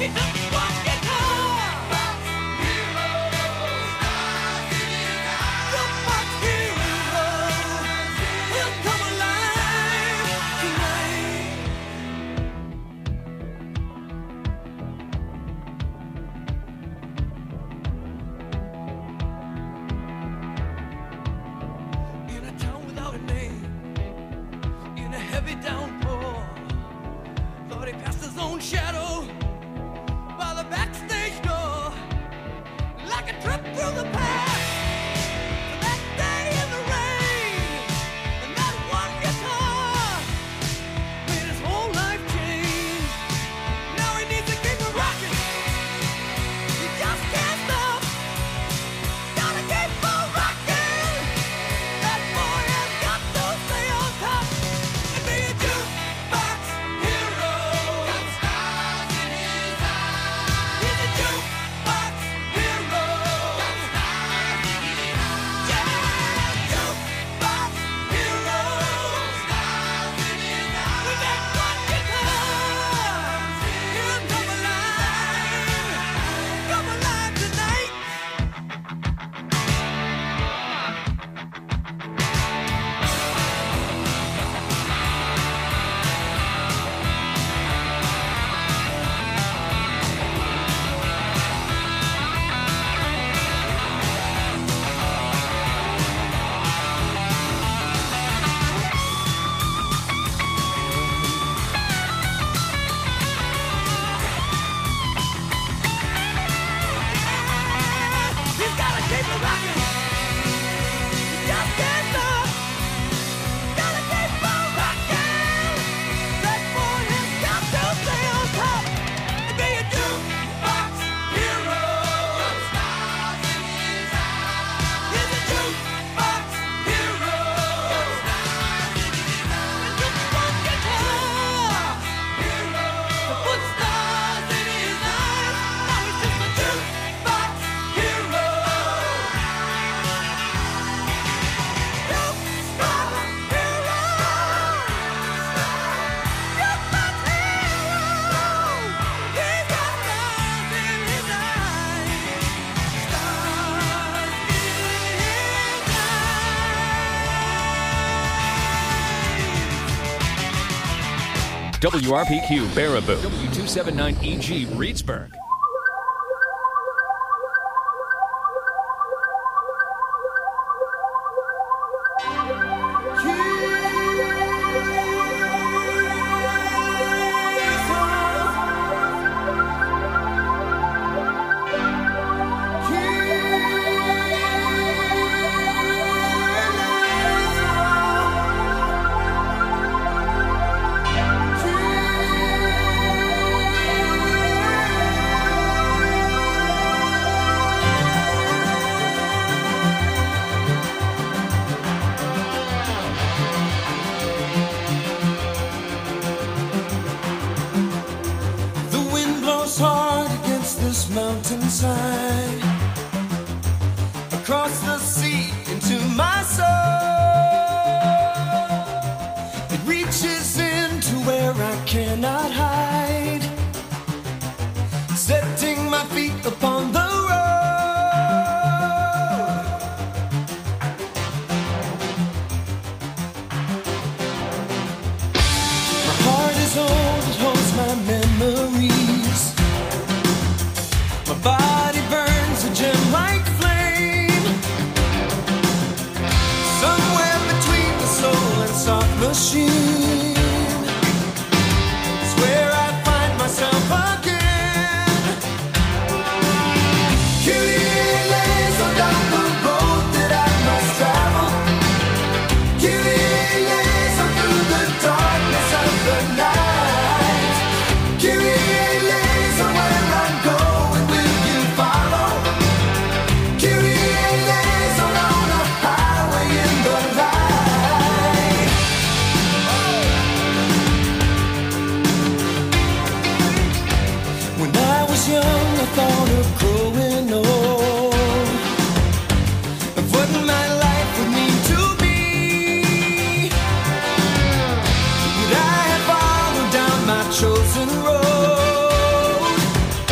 WRPQ Baraboo, W279EG Reedsburg. Mountainside, across the sea into my soul. It reaches into where I cannot hide, setting my feet upon the road. My heart is old, it holds my memories. My body burns a gem-like flame, somewhere between the soul and soft machine is where I find myself again. Kyrie eleison down the road that I must travel. Kyrie eleison through the darkness of the night. Kyrie eleison where I'm going. Follow. Kyrie eleison on a highway in the light. When I was young, I thought of growing old, of what my life would mean to me. Would I have followed down my chosen road?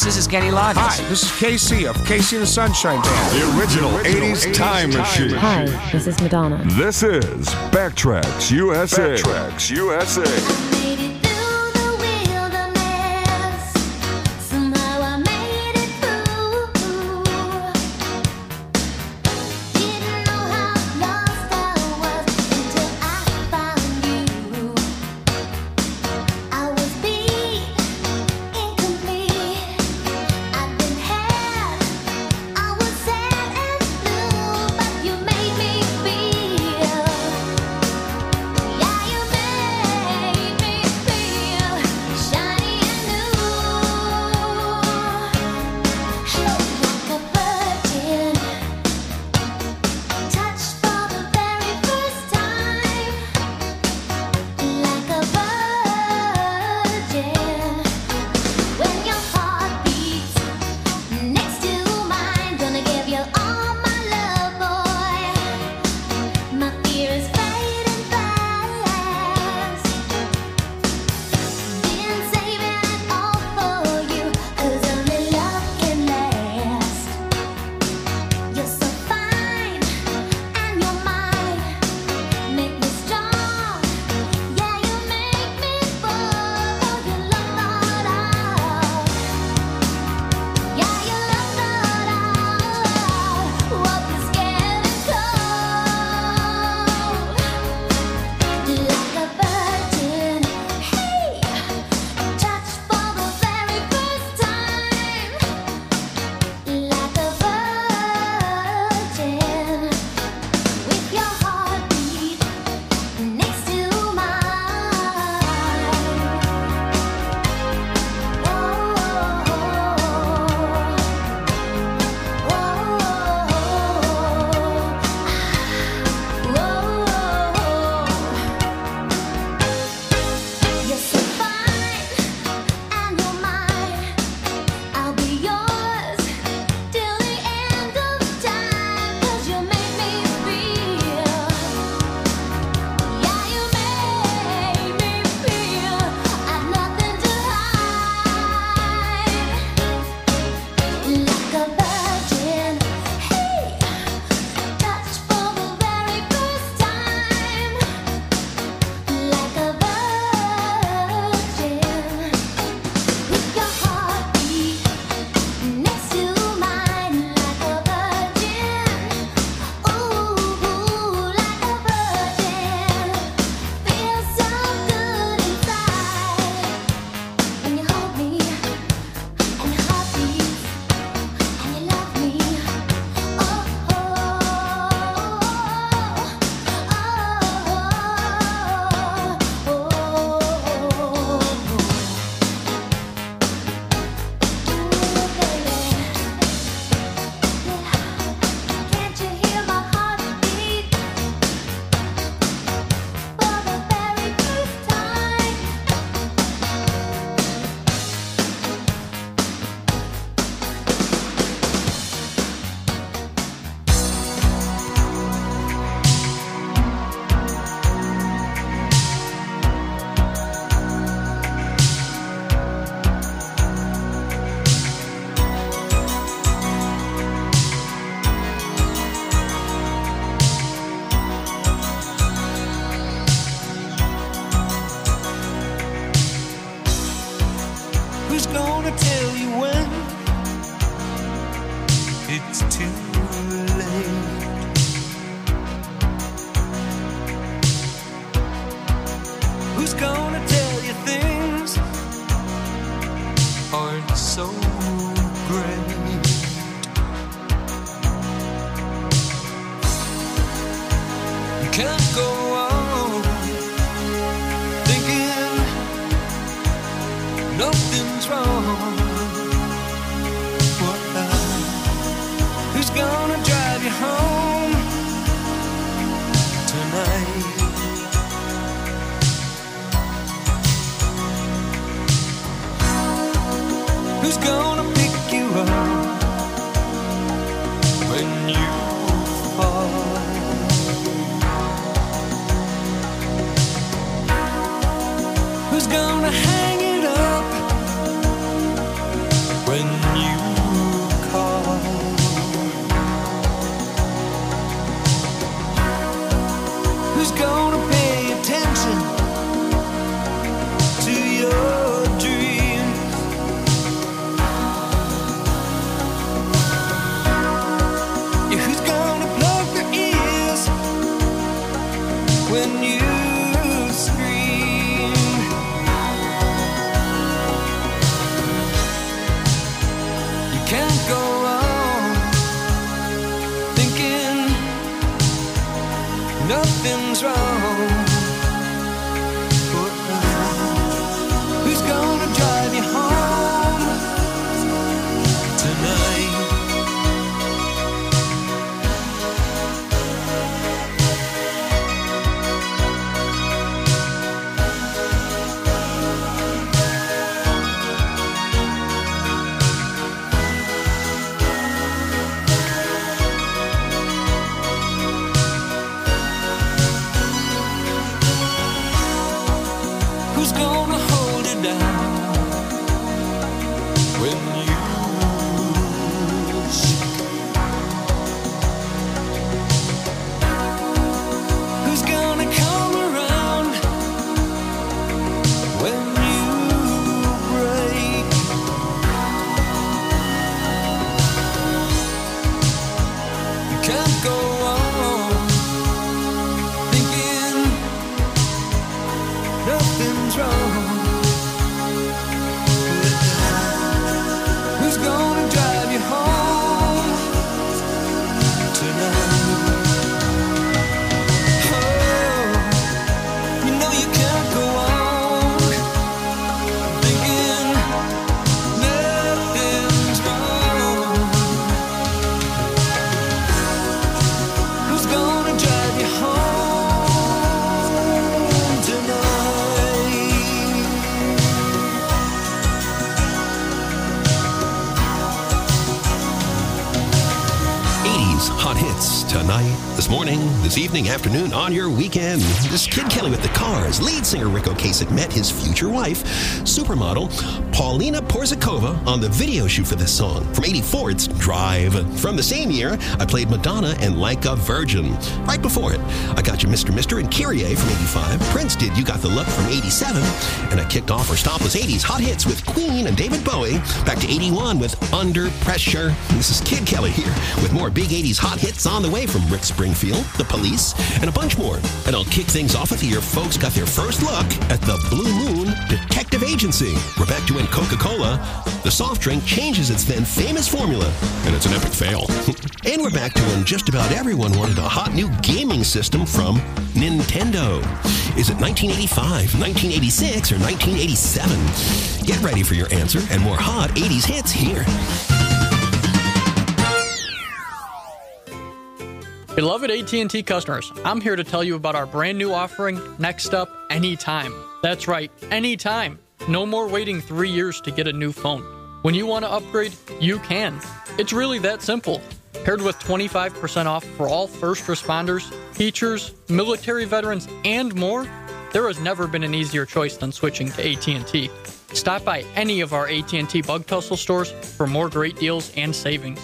Yes, this is Kenny Loggins. Hi, this is KC of KC and the Sunshine Band. The original 80s time machine. Hi, this is Madonna. This is Backtracks USA. Backtracks USA. Who's can't go on thinking nothing's wrong. But who's gonna drive you home tonight? Who's gonna hold it down when you shake? Who's gonna come around when you break? You can't go on thinking nothing's wrong. Who's gonna drive you home tonight? Oh, you know you can't go on thinking nothing's wrong. Who's gonna drive you home tonight? 80s hot hits tonight, this morning, this evening, afternoon, on your weekend. This Kid Kelly with the Cars. Lead singer Rick Ocasek met his future wife, supermodel Paulina Porzakova, on the video shoot for this song. From 84, it's Drive. From the same year, I played Madonna and Like a Virgin. Right before it, I got you Mr. Mr. and Kyrie from 85. Prince did You Got the Look from 87. And I kicked off our stopless 80s hot hits with Queen and David Bowie. Back to 81 with Under Pressure. And this is Kid Kelly here with more big 80s hot hits on the way from Rick Springfield, The Police, and a bunch more. And I'll kick things off with the year folks got their first look at the Blue Moon Detective Agency. We're back to when Coca-Cola, the soft drink, changes its then famous formula, and it's an epic fail. And we're back to when just about everyone wanted a hot new gaming system from Nintendo. Is it 1985, 1986, or 1987? Get ready for your answer and more hot 80s hits here. Beloved AT&T customers, I'm here to tell you about our brand new offering, Next Up Anytime. That's right, anytime. No more waiting 3 years to get a new phone. When you want to upgrade, you can. It's really that simple. Paired with 25% off for all first responders, teachers, military veterans, and more, there has never been an easier choice than switching to AT&T. Stop by any of our AT&T Bug Tussle stores for more great deals and savings.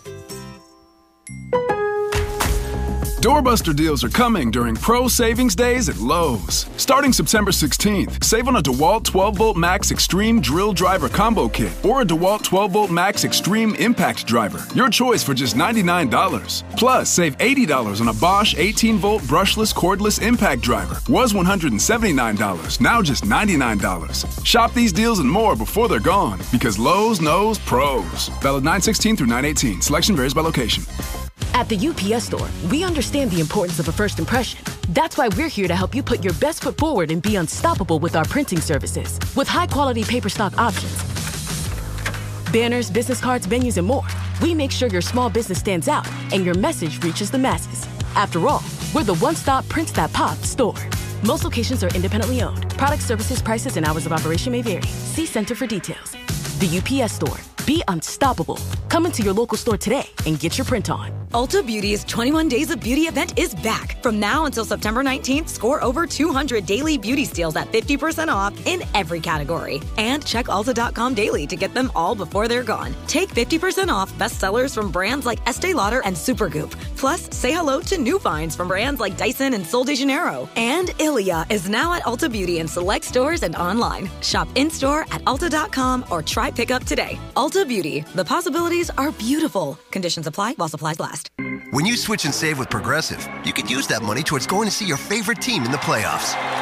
Doorbuster deals are coming during Pro Savings Days at Lowe's. Starting September 16th, save on a DeWalt 12-Volt Max Extreme Drill Driver Combo Kit or a DeWalt 12-Volt Max Extreme Impact Driver. Your choice for just $99. Plus, save $80 on a Bosch 18-Volt Brushless Cordless Impact Driver. Was $179, now just $99. Shop these deals and more before they're gone, because Lowe's knows pros. Valid 9/16 through 9/18. Selection varies by location. At the UPS Store, we understand the importance of a first impression. That's why we're here to help you put your best foot forward and be unstoppable with our printing services. With high-quality paper stock options, banners, business cards, menus, and more, we make sure your small business stands out and your message reaches the masses. After all, we're the one-stop Prints That Pop store. Most locations are independently owned. Product, services, prices, and hours of operation may vary. See Center for details. The UPS Store. Be unstoppable. Come into your local store today and get your print on. Ulta Beauty's 21 Days of Beauty event is back. From now until September 19th, score over 200 daily beauty steals at 50% off in every category. And check Ulta.com daily to get them all before they're gone. Take 50% off bestsellers from brands like Estee Lauder and Supergoop. Plus, say hello to new finds from brands like Dyson and Sol de Janeiro. And Ilia is now at Ulta Beauty in select stores and online. Shop in-store at Ulta.com or try pickup today. Ulta Beauty. The possibilities are beautiful. Conditions apply while supplies last. When you switch and save with Progressive, you could use that money towards going to see your favorite team in the playoffs.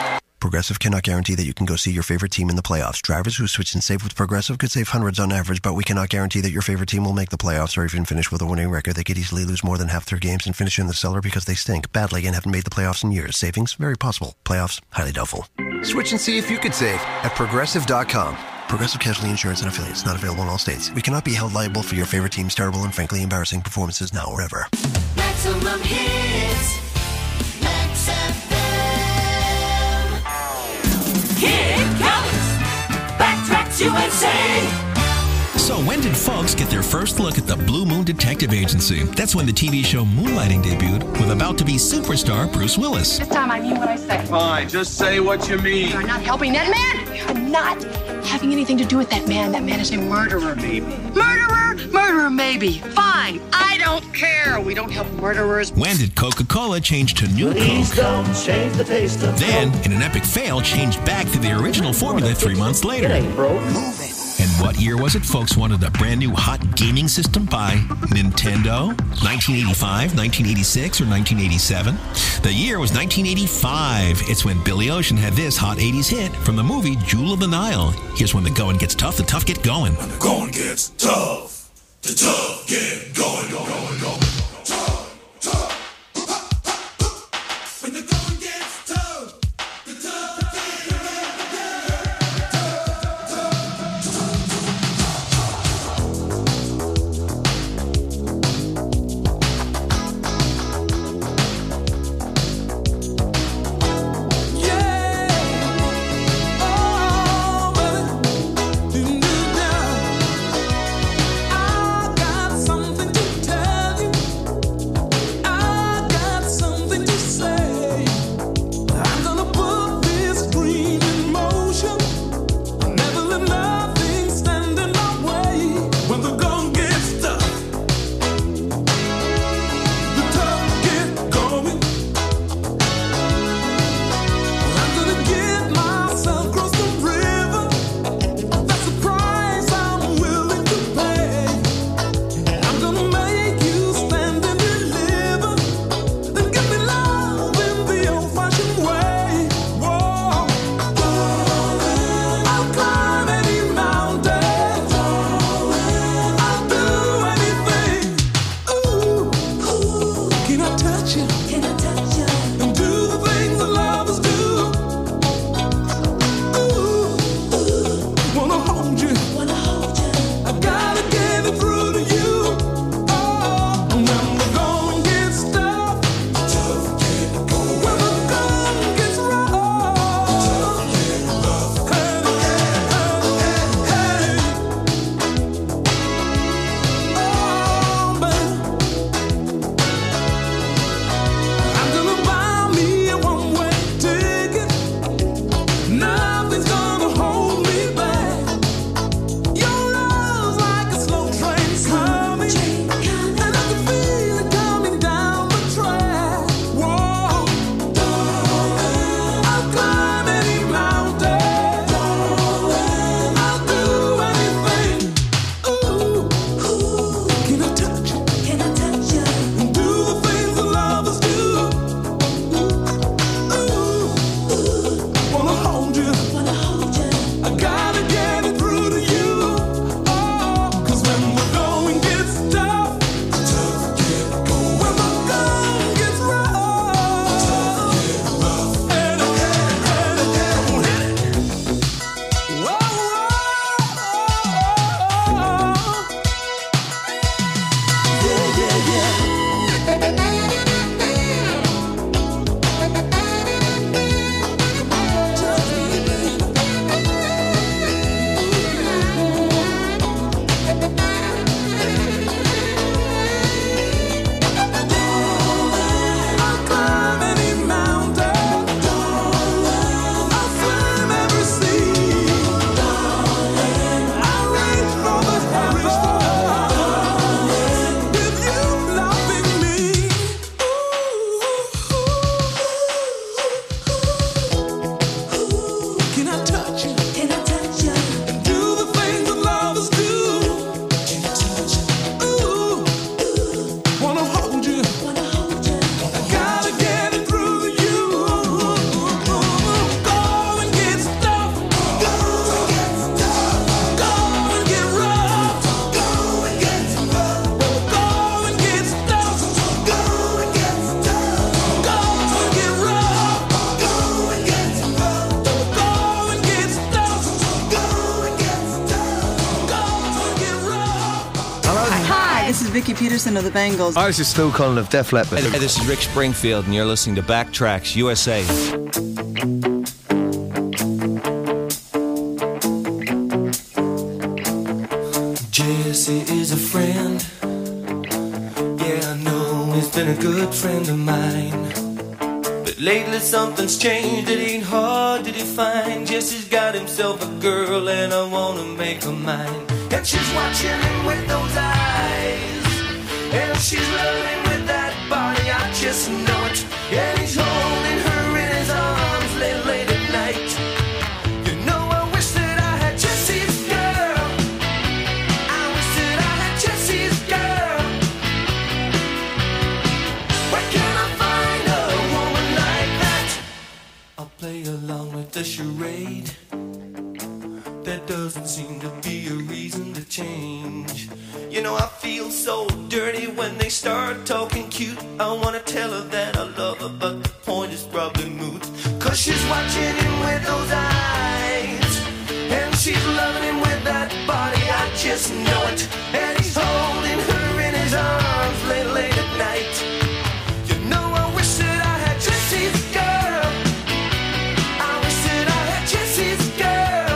Progressive cannot guarantee that you can go see your favorite team in the playoffs. Drivers who switch and save with Progressive could save hundreds on average, but we cannot guarantee that your favorite team will make the playoffs or even finish with a winning record. They could easily lose more than half their games and finish in the cellar because they stink badly and haven't made the playoffs in years. Savings? Very possible. Playoffs? Highly doubtful. Switch and see if you could save at Progressive.com. Progressive Casualty Insurance and Affiliates. Not available in all states. We cannot be held liable for your favorite team's terrible and frankly embarrassing performances now or ever. Maximum hits. Max FM. Kid Kelly's Backtracks USA. So when did folks get their first look at the Blue Moon Detective Agency? That's when the TV show Moonlighting debuted with about-to-be superstar Bruce Willis. This time I mean what I say. Fine, just say what you mean. You're not helping that man. You're not having anything to do with that man. That man is a murderer, maybe. Murderer? Murderer, maybe. Fine. I don't care. We don't help murderers. When did Coca-Cola change to New Coke? Don't change the taste of Then, in an epic fail, changed back to the original formula 3 months later. And what year was it folks wanted a brand new hot gaming system by Nintendo? 1985, 1986, or 1987? The year was 1985. It's when Billy Ocean had this hot 80s hit from the movie Jewel of the Nile. Here's when the going gets tough, the tough get going. When the going gets tough, the tough get going, going. Tough, tough. When the going gets tough, the tough get I got something to tell you. This is Vicki Peterson of the Bangles. Hi, this is Stu Cullen of Def Leppard. Hey, this is Rick Springfield, and you're listening to Backtracks USA. Jesse is a friend. Yeah, I know he's been a good friend of mine. But lately something's changed, it ain't hard to define. Jesse's got himself a girl and I wanna make her mine. And she's watching him with those eyes, and she's loving with that body, I just know it. And he's holding her in his arms late at night. You know I wish that I had Jesse's girl. I wish that I had Jesse's girl. Where can I find a woman like that? I'll play along with the charade. There doesn't seem to be a reason to change. You know I feel so dirty when they start talking cute. I wanna tell her that I love her, but the point is probably moot. Cause she's watching him with those eyes, and she's loving him with that body, I just know it. And he's holding her in his arms late at night. You know I wish that I had Jesse's girl. I wish that I had Jesse's girl.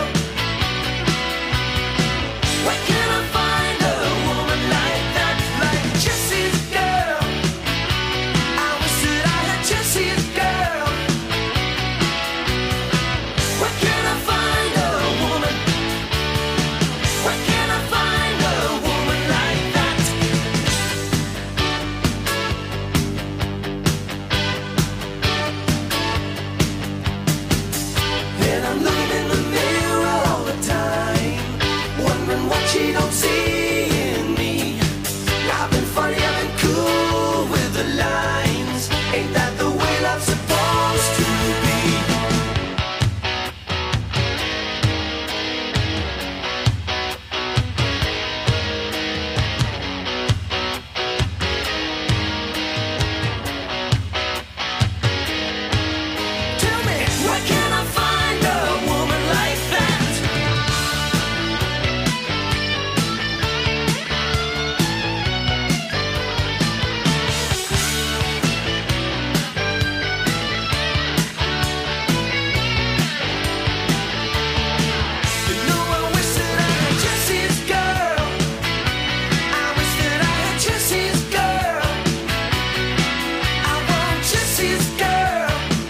Where can I find a woman like that, like Jesse's girl? I wish that I had Jesse's girl. Where can I find a woman? Where can I find a woman like that? And I'm looking in the mirror all the time, wondering what she don't see in me. I've been funny, I've been cool with the lines. Ain't that the way love's supposed to be? Tell me, where can I find a woman like that? You know I wish that I had Jesse's girl. I wish that I had Jesse's girl. I want Jesse's girl.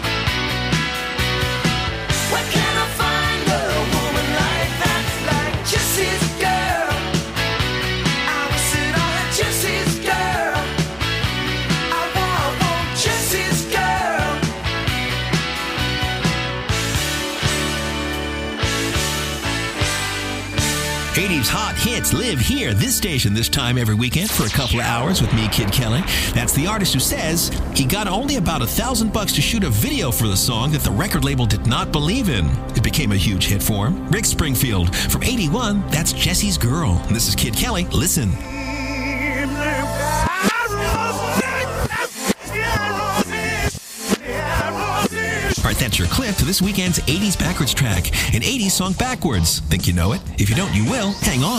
Where can I find a woman like that, like Jesse's girl? I wish that I had Jesse's girl. I want Jesse's girl. 80s hot hits live here, this station, this time every weekend for a couple of hours with me, Kid Kelly. That's the artist who says he got only about $1,000 to shoot a video for the song that the record label did not believe in. It became a huge hit for him. Rick Springfield from 81, that's Jesse's Girl. And this is Kid Kelly. Listen. All right, that's your clip to this weekend's 80s backwards track. An 80s song backwards. Think you know it? If you don't, you will. Hang on.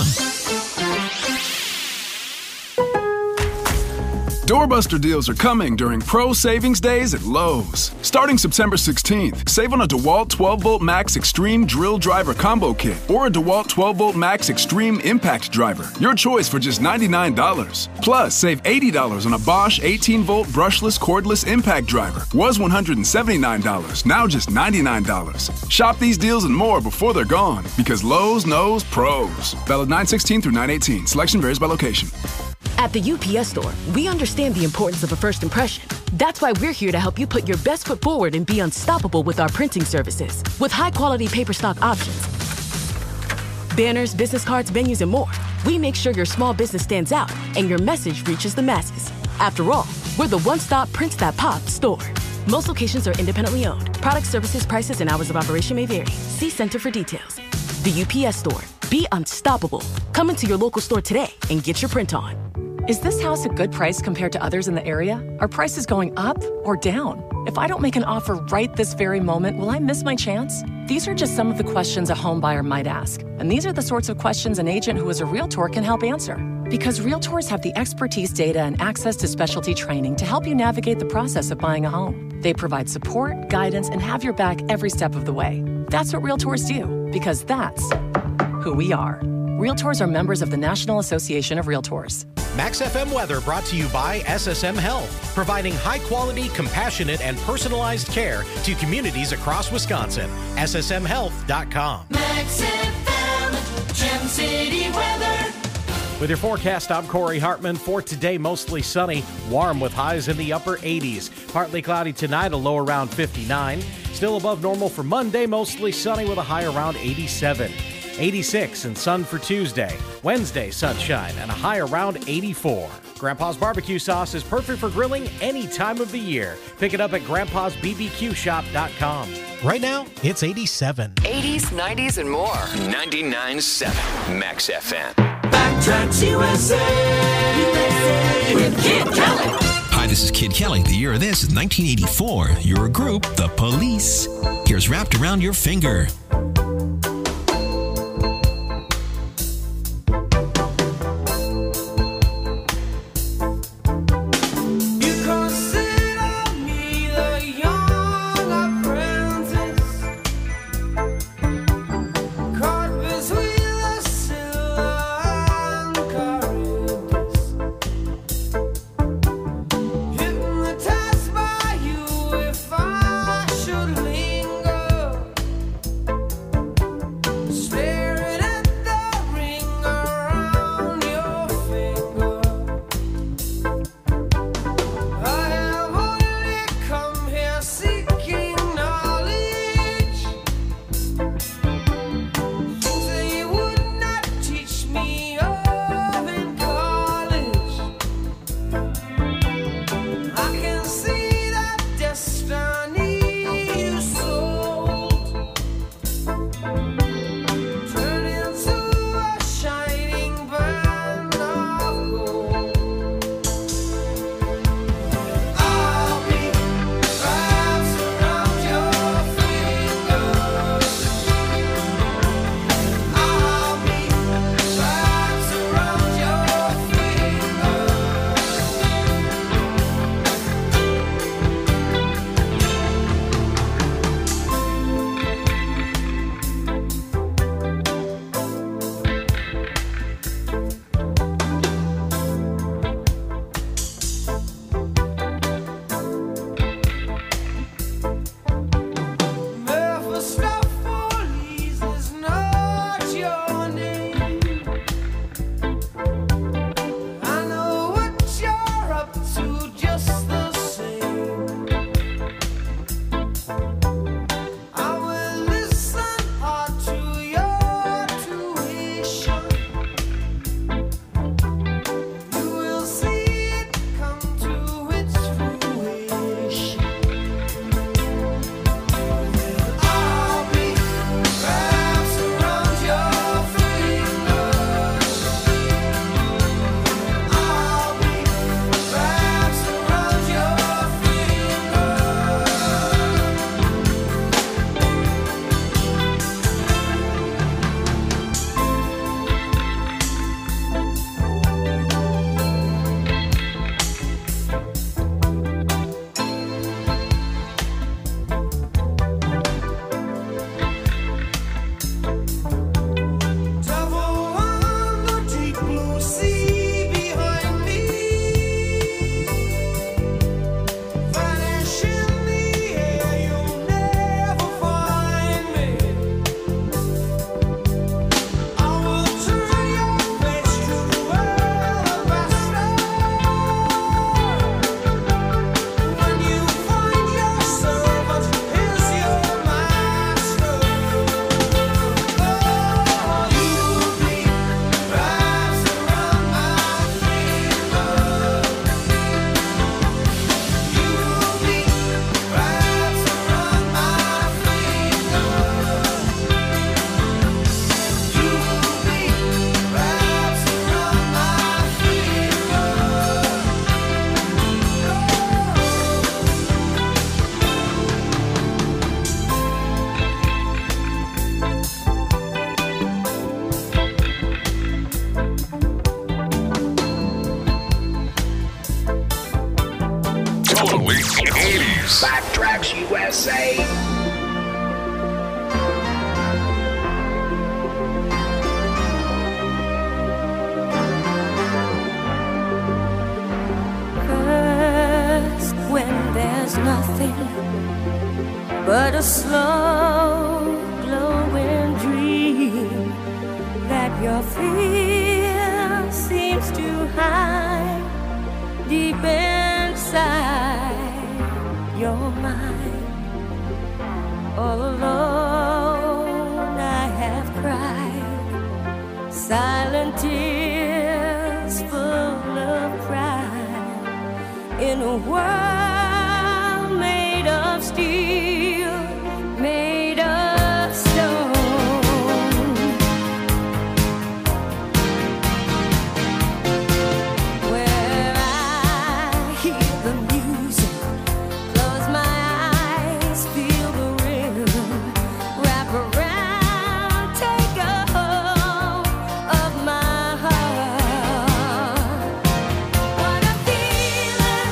Doorbuster deals are coming during Pro Savings Days at Lowe's. Starting September 16th, save on a DeWalt 12-volt Max Extreme Drill Driver Combo Kit or a DeWalt 12-volt Max Extreme Impact Driver. Your choice for just $99. Plus, save $80 on a Bosch 18-volt brushless cordless Impact Driver. Was $179, now just $99. Shop these deals and more before they're gone, because Lowe's knows pros. Valid 9/16 through 9/18. Selection varies by location. At the UPS Store, we understand the importance of a first impression. That's why we're here to help you put your best foot forward and be unstoppable with our printing services. With high-quality paper stock options, banners, business cards, menus, and more, we make sure your small business stands out and your message reaches the masses. After all, we're the one-stop Prints That Pop store. Most locations are independently owned. Product, services, prices, and hours of operation may vary. See Center for details. The UPS Store. Be unstoppable. Come into your local store today and get your print on. Is this house a good price compared to others in the area? Are prices going up or down? If I don't make an offer right this very moment, will I miss my chance? These are just some of the questions a home buyer might ask. And these are the sorts of questions an agent who is a realtor can help answer. Because Realtors have the expertise, data, and access to specialty training to help you navigate the process of buying a home. They provide support, guidance, and have your back every step of the way. That's what Realtors do, because that's who we are. Realtors are members of the National Association of Realtors. Max FM weather brought to you by SSM Health, providing high-quality, compassionate, and personalized care to communities across Wisconsin. SSMHealth.com. Max FM, Gem City weather. With your forecast, I'm Corey Hartman. For today, mostly sunny, warm with highs in the upper 80s. Partly cloudy tonight, a low around 59. Still above normal for Monday, mostly sunny with a high around 87. 86 and sun for Tuesday. Wednesday, sunshine and a high around 84. Grandpa's barbecue sauce is perfect for grilling any time of the year. Pick it up at grandpa'sbbqshop.com. Right now, it's 87. 80s, 90s, and more. 99.7 Max FM. Backtracks USA with Kid Kelly. Hi, this is Kid Kelly. The year of this is 1984. Your group, The Police. Here's Wrapped Around Your Finger. 80s. Backtracks USA. First, when there's nothing but a slow glowing dream that your fear seems to hide deep inside your mind. All alone I have cried silent tears full of pride in a world made of steel, made of stone. Where I hear the music, close my eyes, feel the rhythm, wrap around, take a hold of my heart. What a feeling,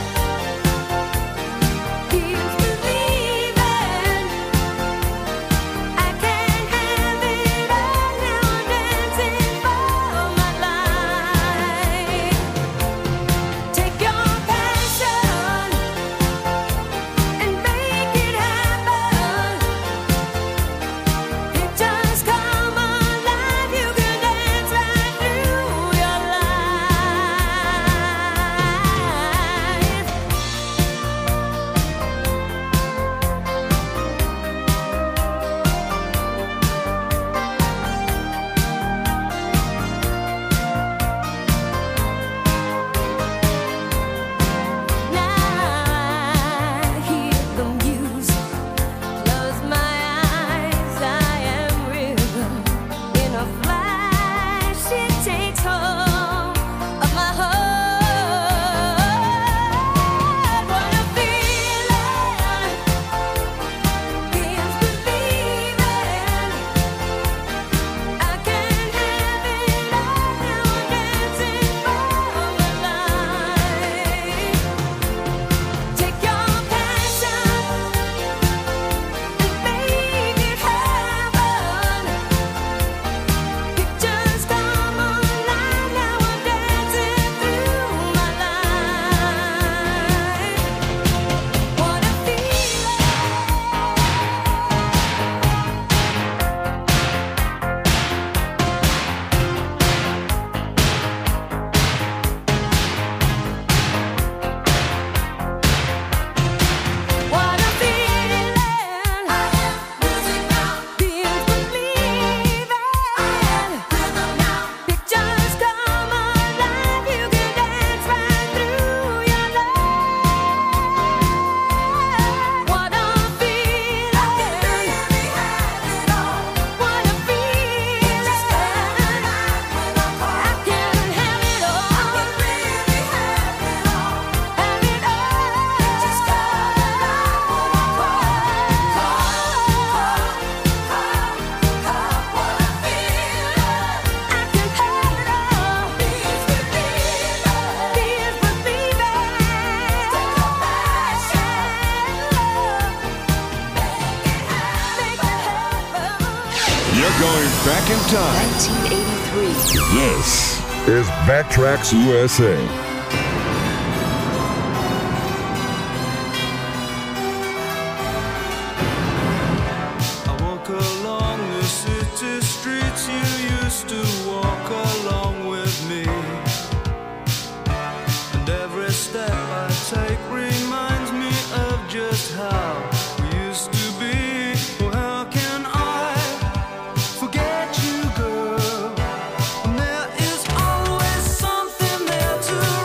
feels believing. I can't have it all now, I'm dancing for my life. Take your passion and make it happen. Pictures come alive, you can dance right through your Now I hear the music, close my eyes, I am rhythm. In a flash, it takes hold of my heart. What a feeling, feels believing. I can't have it all now, I'm dancing for my life. Take your passion and make it happen. Pictures come alive, now I'm dancing through my life. What a feeling. What a feeling. I have music now, feels believing. Rhythm now, pictures come alive, you can dance right through your life. What a feeling, I can really have it all. What a feeling, just can't deny when I call. I can have it all. I can really have it all. Have it all. Just can't deny when I call. What a feeling, I can have it all. Feels believing, feels believing. Take your passion, make it happen. You're going back in time. 1983. This is Backtracks USA. I walk along the city streets you used to walk along with me. And every step I take reminds me of just how we used to be. Oh, how can I forget you, girl? And there is always something there to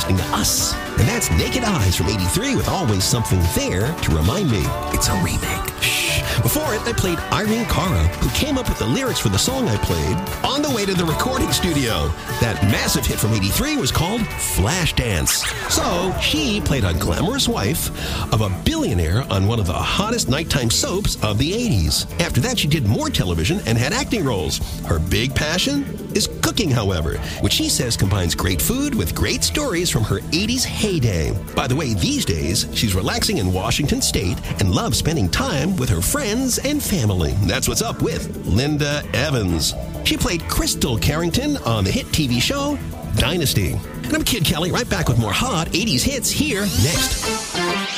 listening to us. And that's Naked Eyes from 83 with Always Something There to remind me it's a remake. Shh. Before it, I played Irene Cara, who came up with the lyrics for the song I played on the way to the recording studio. That massive hit from 83 was called Flashdance. So she played a glamorous wife of a billionaire on one of the hottest nighttime soaps of the 80s. After that, she did more television and had acting roles. Her big passion is cooking, however, which she says combines great food with great stories from her 80s heyday. By the way, these days, she's relaxing in Washington State and loves spending time with her friends and family. That's what's up with Linda Evans. She played Crystal Carrington on the hit TV show Dynasty. And I'm Kid Kelly, right back with more hot 80s hits here next.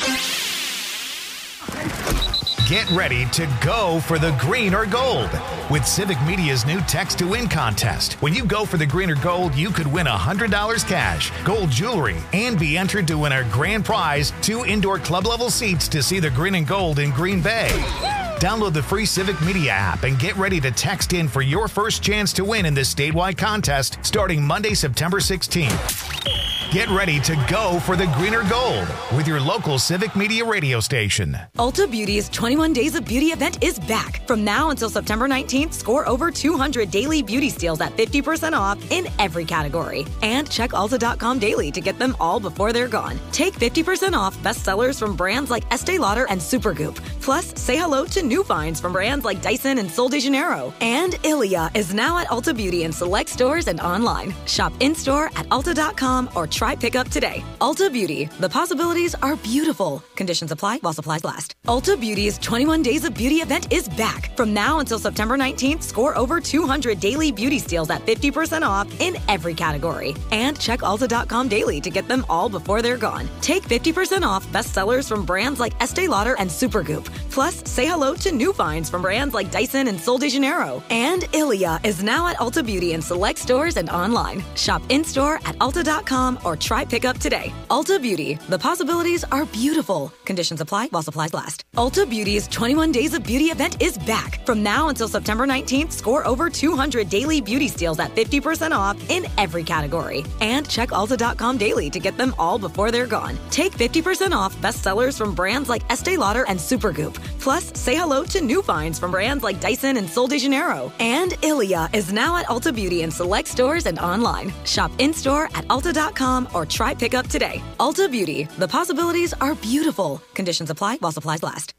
Get ready to go for the green or gold with Civic Media's new Text to Win contest. When you go for the green or gold, you could win $100 cash, gold jewelry, and be entered to win our grand prize, 2 indoor club level seats to see the green and gold in Green Bay. Download the free Civic Media app and get ready to text in for your first chance to win in this statewide contest starting Monday, September 16th. Get ready to go for the green or gold with your local Civic Media radio station. Ulta Beauty's 21 Days of Beauty event is back. From now until September 19th, score over 200 daily beauty steals at 50% off in every category. And check Ulta.com daily to get them all before they're gone. Take 50% off bestsellers from brands like Estee Lauder and Supergoop. Plus, say hello to new finds from brands like Dyson and Sol de Janeiro. And Ilia is now at Ulta Beauty in select stores and online. Shop in-store at Ulta.com or try pickup today. Ulta Beauty. The possibilities are beautiful. Conditions apply while supplies last. Ulta Beauty's 21 Days of Beauty event is back. From now until September 19th, score over 200 daily beauty steals at 50% off in every category. And check Ulta.com daily to get them all before they're gone. Take 50% off bestsellers from brands like Estee Lauder and Supergoop. Plus, say hello to new finds from brands like Dyson and Sol de Janeiro. And Ilia is now at Ulta Beauty in select stores and online. Shop in-store at Ulta.com or try pickup today. Ulta Beauty. The possibilities are beautiful. Conditions apply while supplies last. Ulta Beauty's 21 Days of Beauty event is back. From now until September 19th, score over 200 daily beauty steals at 50% off in every category. And check Ulta.com daily to get them all before they're gone. Take 50% off bestsellers from brands like Estee Lauder and Supergoop. Plus, say hello to new finds from brands like Dyson and Sol de Janeiro. And Ilia is now at Ulta Beauty in select stores and online. Shop in-store at Ulta.com or try pickup today. Ulta Beauty. The possibilities are beautiful. Conditions apply while supplies last.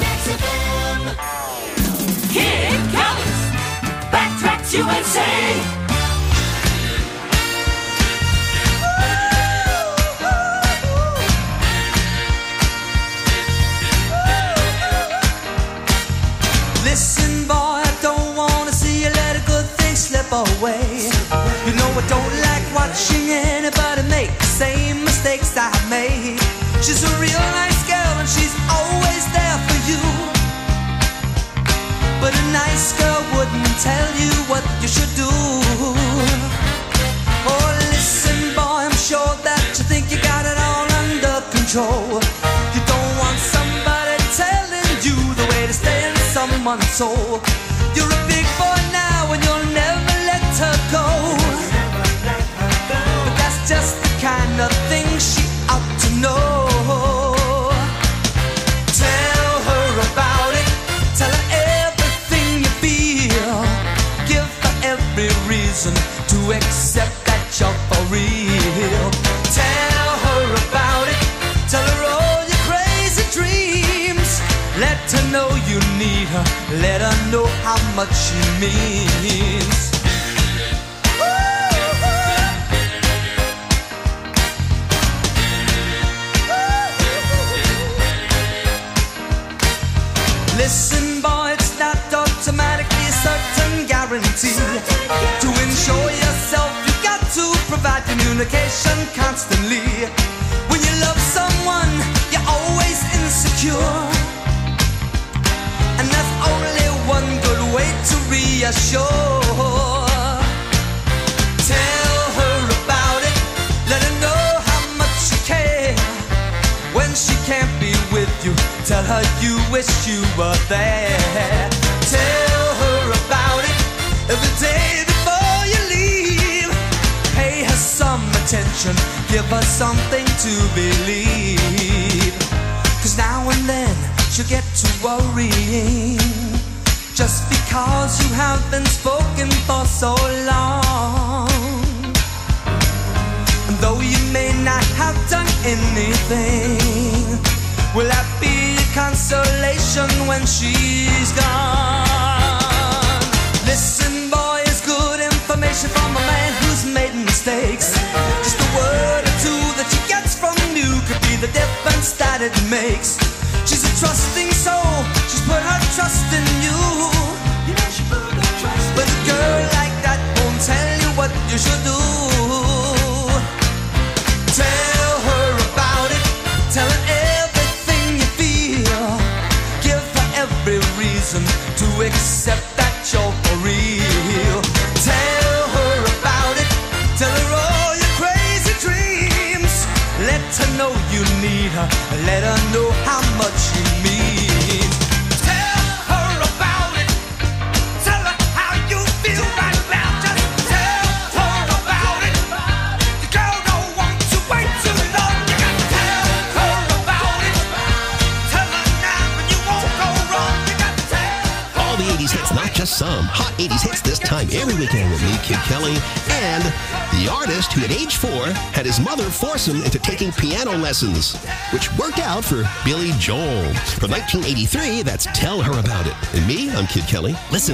Kid Kelly's Backtracks USA. Listen, boy, I don't wanna see you let a good thing slip away. You know I don't like watching anybody make the same mistakes I made. She's a real nice girl and she's always there for you. But a nice girl wouldn't tell you what you should do. Oh, listen, boy, I'm sure that you think you got it all under control. You don't want somebody telling you the way to stay in someone's soul. You're a big boy now and you'll never let her go. But that's just the kind of thing she ought to know. Tell her about it. Tell her everything you feel. Give her every reason to accept that you're for real. Tell her about it. Tell her all your crazy dreams. Let her know you need her. Let her know how much she means. Listen, boy, it's not automatically a certain guarantee. To ensure yourself, you got to provide communication constantly. When you love someone, you're always insecure. And there's only one good way to reassure. Tell her about it. Let her know how much you care. When she can't be with you, tell her you wish you were there. Tell her about it every day before you leave. Pay her some attention, give her something to believe. 'Cause now and then she'll get to worrying, just because you have been spoken for so long. And though you may not have done anything, will that be a consolation when she's gone? Listen, boy, it's good information from a man who's made mistakes. Just a word or two that she gets from you could be the difference that it makes. She's a trusting soul, she's put her trust in you. You know she put her trust in you. But a girl like that won't tell you what you should do. Tell her about it, tell her everything you feel. Give her every reason to accept that you're for real. Tell her about it, tell her all your crazy dreams. Let her know you need her, let her know how much you mean. Tell her about it, tell her how you feel right now. Just tell her about it. The girl don't want to wait too long. You got to tell her about it. Tell her now and you won't go wrong. You got to tell. All the 80s hits, not just some. Hot 80s hits this time every weekend with me, Kid Kelly, and the artist who at age 4 had his mother force him into taking piano lessons, which worked out for Billy Joel. From 1983, that's Tell Her About It. And me, I'm Kid Kelly. Listen.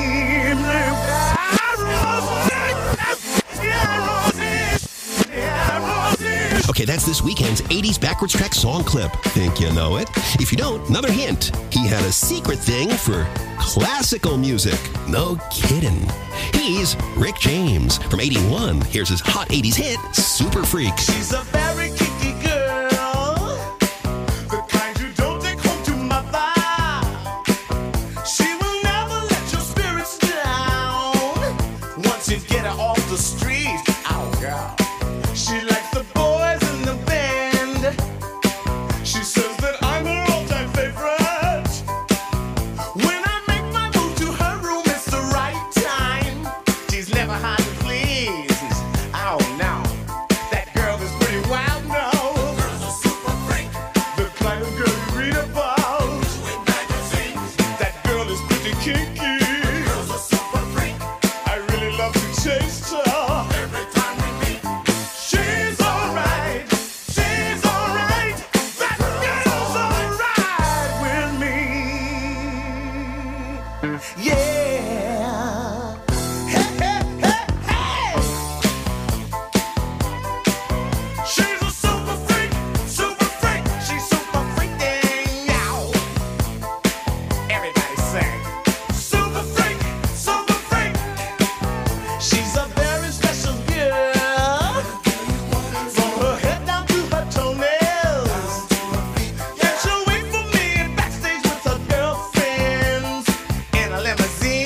Okay, that's this weekend's 80s backwards track song clip. Think you know it? If you don't, another hint. He had a secret thing for classical music. No kidding. He's Rick James. From 81, here's his hot 80s hit, Super Freak. She's a very kinky girl, the kind you don't take home to mother. She will never let your spirits down. Once you get her off the street, oh girl. She likes the boys in the band. She says that I'm her all-time favorite. When I make my move to her room, it's the right time. She's never hard to please. Oh no, that girl is pretty wild now. Girl's a super freak, the kind of girl you read about in magazines. That girl is pretty kinky. Girl's a super freak, I really love to taste her. Every time we meet, she's alright. She's alright. That girl's alright with me. Yeah. Hey, hey, hey, hey. She's a super freak, super freak. She's super freaking now. Everybody sing. Super freak, super freak. She's a very special girl. From her head down to her toenails. And she'll wait for me backstage with her girlfriends in a limousine.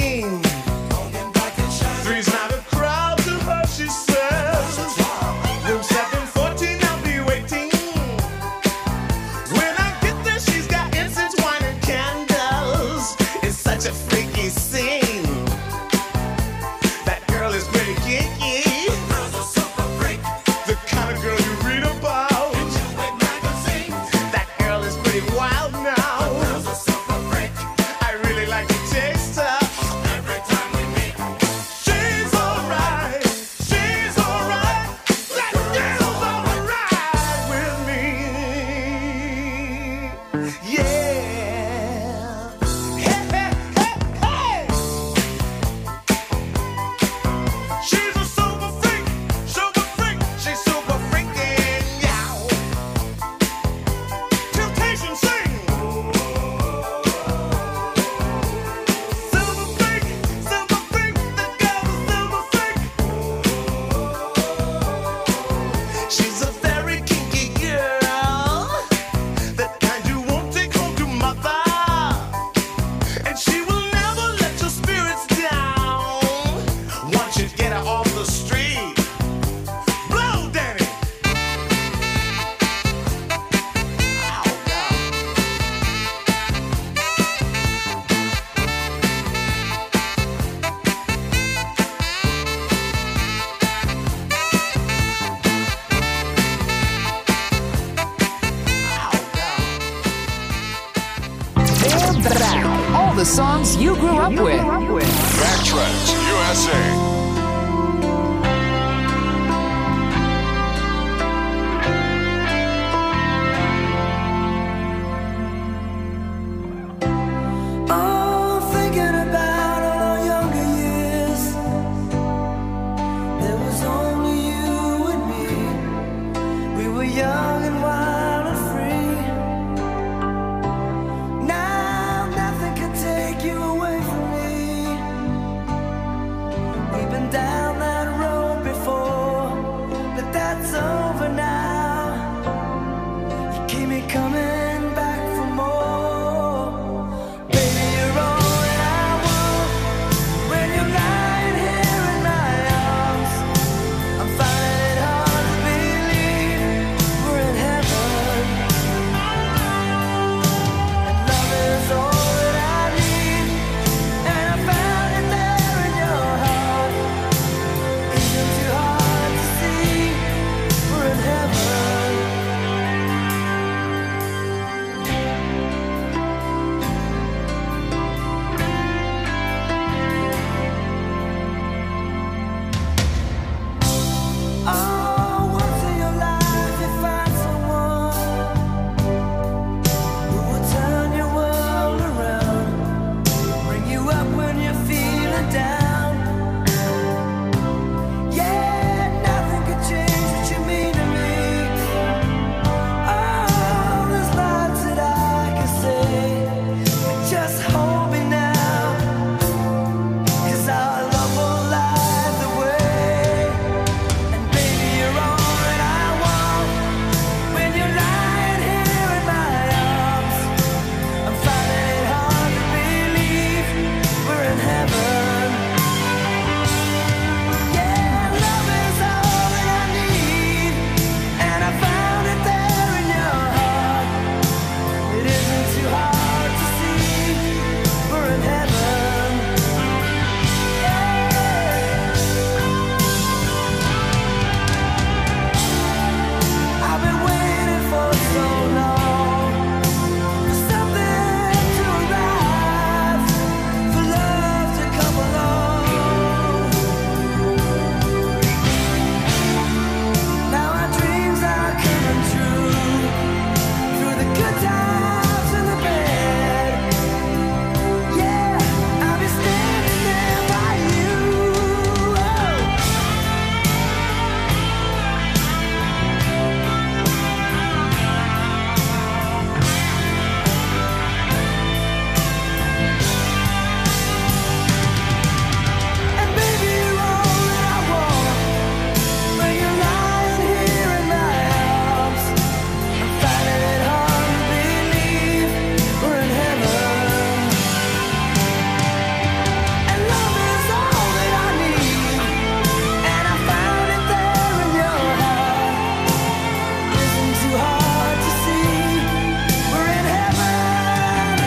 Back. All the songs you grew up with. Backtracks USA. Oh, thinking about all our younger years. There was only you and me. We were young and wild and free. Now nothing can take you away from me. We've been down that road before, but that's over now. You keep me coming back for more. Baby, you're all that I want. When you're lying here in my arms, I'm finding it hard to believe we're in heaven. And love is all that I need, and I found it there in your heart. Isn't too hard to see we're in heaven. Oh, once in your life you find someone who will turn your world around, bring you up when you're feeling down. Yeah, nothing could change what you mean to me. Oh, there's lots that I can say, but just hold me now, 'cause our love will light the way. And baby, you're all that I want. When you're lying here in my arms, I'm finding it hard to believe we're in heaven. Yeah, love is all that I need, and I found it there in your heart. It isn't too hard to see we're in heaven. I've been waiting for so long for something to arrive, for love to come along. Now our dreams are coming true, through the good times and the bad. Yeah, I'll be standing there by you. And baby, you're all that I want. When you're lying here in my arms, I'm finding it hard to believe we're in heaven. And love is all that I need, and I found it there in your heart. Isn't too hard to see we're in heaven.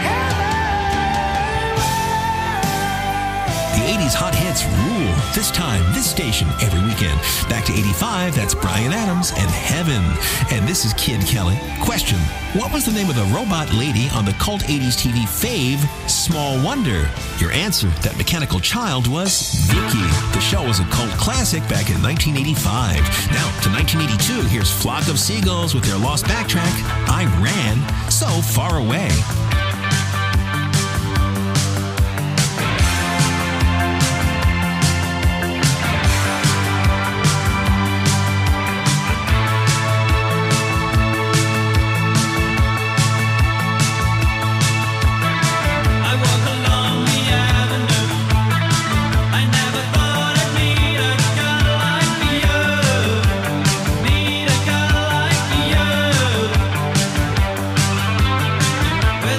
The 80s hot hits rule. This time, this station, every weekend. Back to 85, that's Bryan Adams and Heaven. And this is Kid Kelly. Question: what was the name of the robot lady on the cult 80s TV fave, Small Wonder? Your answer, that mechanical child, was Vicky. The show was a cult classic back in 1985. Now to 1982, here's Flock of Seagulls with their lost backtrack, I Ran So Far Away. I walk along the avenue. I never thought I'd meet a girl like you. Meet a girl like you.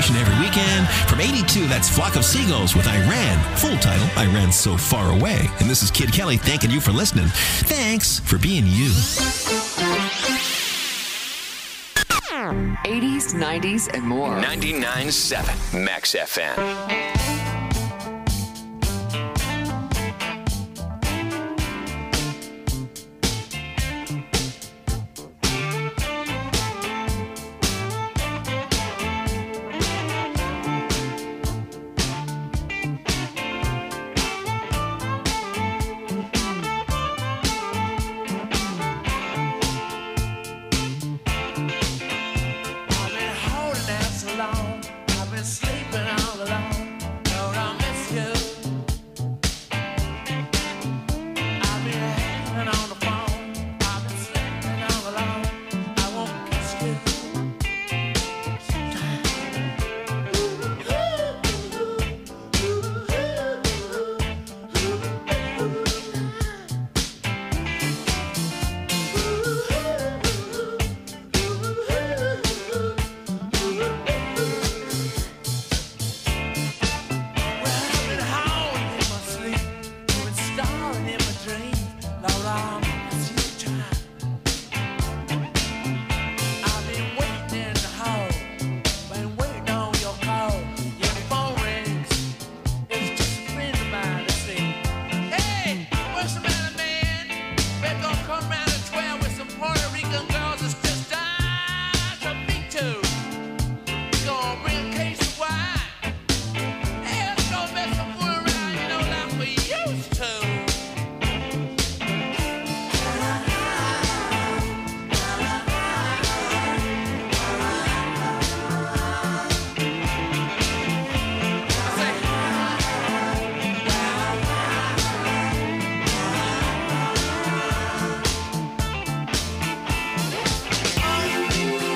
station every weekend. From 82, that's Flock of Seagulls with Iran. Full title, Iran So Far Away. And this is Kid Kelly thanking you for listening. Thanks for being you. 80s, 90s, and more. 99.7 Max FM. Lord, I'm